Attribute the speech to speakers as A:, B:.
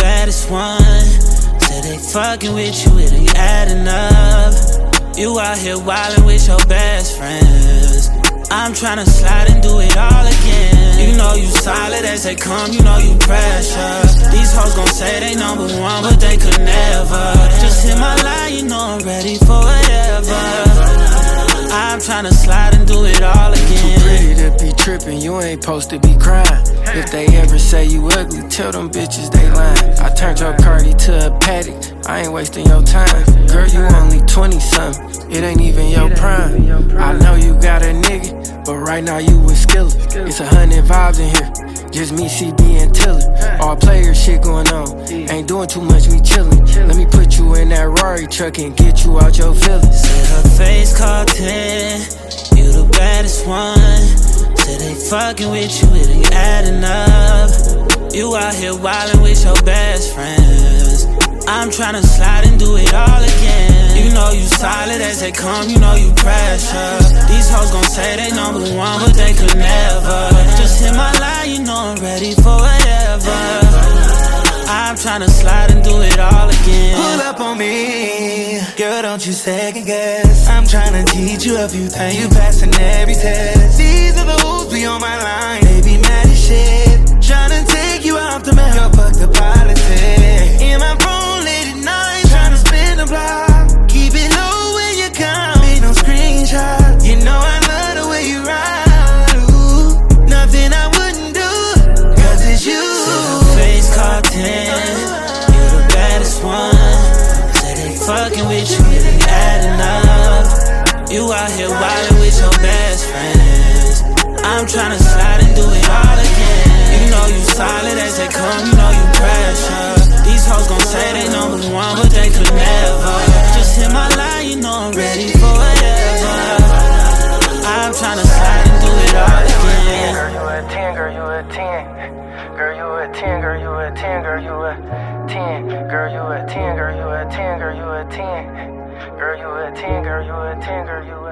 A: baddest one. Say they fucking with you, it ain't adding up. You out here wildin' with your best friends. I'm tryna slide and do it all again. You know you solid as they come, you know you pressure. These hoes gon' say they number one, but they could never. Just hit my line, you know I'm ready for whatever. I'm tryna slide and do it all again.
B: Too pretty to be trippin', you ain't supposed to be crying. If they ever say you ugly, tell them bitches they lying. I turned your Cardi to a paddock, I ain't wasting your time. Girl, you only 20-something, it ain't even your prime. I know you got a nigga, but right now you with Skillet. It's 100 vibes in here, just me, CD, and Tiller. All player shit going on, ain't doing too much, we chillin'. Let me put you in that Rari truck and get you out your feelings.
A: Said her face called 10, you the baddest one. Said they fucking with you, it ain't adding up. You out here wildin' with your best friends. I'm tryna slide and do it all again. You know you solid as they come, you know you pressure. These hoes gon' say they number one, but they could never. Just hit my line, you know I'm ready for whatever. I'm tryna slide and do it all again.
C: Pull up on me, girl, don't you second guess. I'm tryna teach you a few things, you passing every test. These are the hoes be on my line, they be mad as shit. Tryna take you off the map, yo, fuck the policy. In my phone late at night, tryna spin the block. Keep it low when you come, ain't no screenshot. You know I love the way you ride, ooh. Nothing I wouldn't do, cause it's you.
A: Face called 10, you the baddest one. Say they fucking with you, it ain't adding up. You out here wildin' with your best friends. I'm tryna slide and do it all again. You know you solid as they come, you know you pressure. These hoes gon' say they number one, but they could never. Just hit my line, you know I'm ready for whatever. I'm tryna slide and do it all again.
B: Girl, you a 10, girl, you a 10. Girl, you a 10, girl, you a 10, girl, you a 10. Girl, you a 10, girl, you a 10, girl, you a 10. Girl, you a 10, girl, you a 10, girl, you